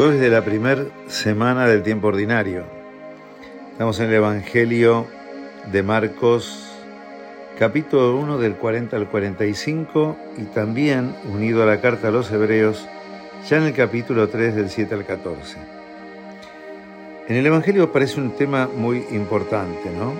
Lectores de la primera semana del tiempo ordinario. Estamos en el Evangelio de Marcos, capítulo 1 del 40 al 45 y también, unido a la carta a los Hebreos, ya en el capítulo 3 del 7 al 14. En el Evangelio aparece un tema muy importante, ¿no?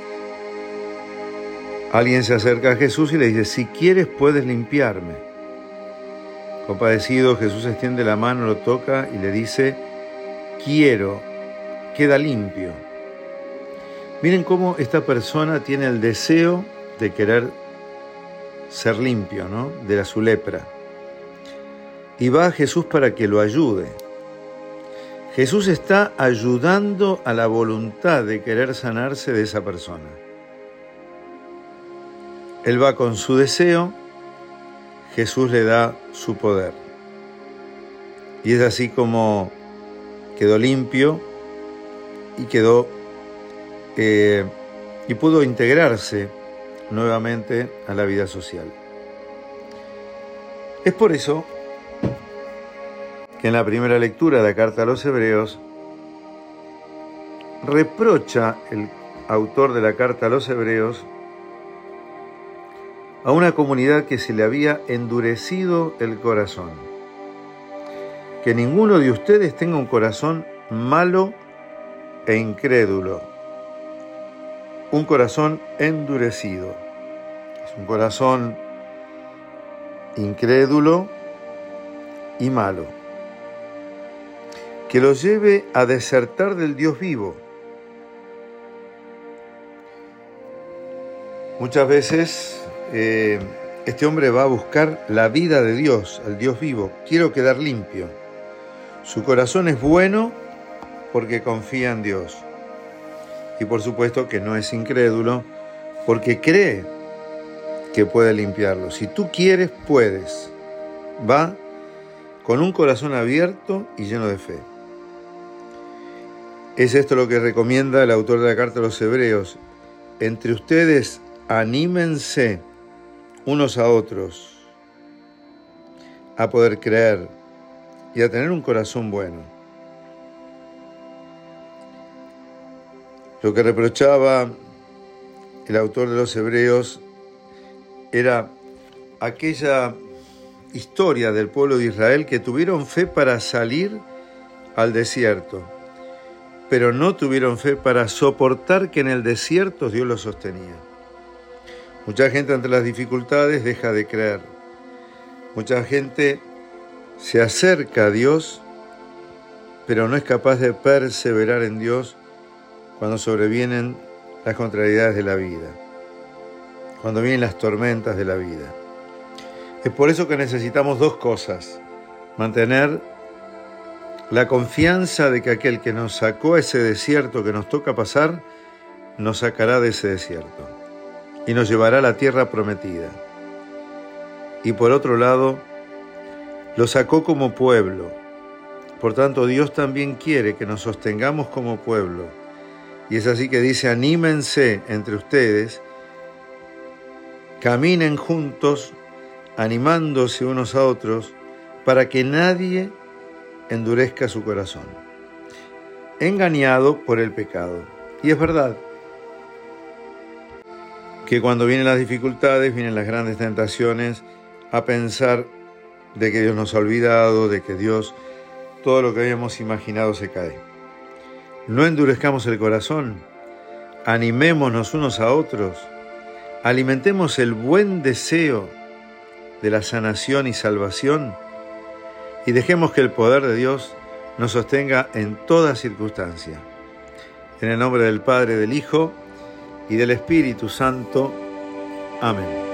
Alguien se acerca a Jesús y le dice: si quieres puedes limpiarme. Compadecido, Jesús extiende la mano, lo toca y le dice: quiero, queda limpio. Miren cómo esta persona tiene el deseo de querer ser limpio, ¿no? De su lepra. Y va a Jesús para que lo ayude. Jesús está ayudando a la voluntad de querer sanarse de esa persona. Él va con su deseo, Jesús le da su poder. Y es así como quedó limpio y pudo integrarse nuevamente a la vida social. Es por eso que en la primera lectura de la carta a los Hebreos reprocha el autor de la carta a los Hebreos a una comunidad que se le había endurecido el corazón. Que ninguno de ustedes tenga un corazón malo e incrédulo. Un corazón endurecido. Es un corazón incrédulo y malo. Que los lleve a desertar del Dios vivo. Muchas veces este hombre va a buscar la vida de Dios, al Dios vivo. Quiero quedar limpio. Su corazón es bueno porque confía en Dios. Y por supuesto que no es incrédulo porque cree que puede limpiarlo. Si tú quieres, puedes. Va con un corazón abierto y lleno de fe. Es esto lo que recomienda el autor de la carta a los Hebreos. Entre ustedes, anímense unos a otros a poder creer y a tener un corazón bueno. Lo que reprochaba el autor de los Hebreos era aquella historia del pueblo de Israel que tuvieron fe para salir al desierto, pero no tuvieron fe para soportar que en el desierto Dios los sostenía. Mucha gente ante las dificultades deja de creer. Mucha gente se acerca a Dios, pero no es capaz de perseverar en Dios cuando sobrevienen las contrariedades de la vida, cuando vienen las tormentas de la vida. Es por eso que necesitamos dos cosas: mantener la confianza de que aquel que nos sacó a ese desierto que nos toca pasar, nos sacará de ese desierto y nos llevará a la tierra prometida. Y por otro lado, lo sacó como pueblo. Por tanto, Dios también quiere que nos sostengamos como pueblo. Y es así que dice: anímense entre ustedes, caminen juntos, animándose unos a otros, para que nadie endurezca su corazón, engañado por el pecado. Y es verdad que cuando vienen las dificultades, vienen las grandes tentaciones, a pensar de que Dios nos ha olvidado, de que Dios, todo lo que habíamos imaginado se cae. No endurezcamos el corazón, animémonos unos a otros, alimentemos el buen deseo de la sanación y salvación y dejemos que el poder de Dios nos sostenga en toda circunstancia. En el nombre del Padre, del Hijo y del Espíritu Santo. Amén.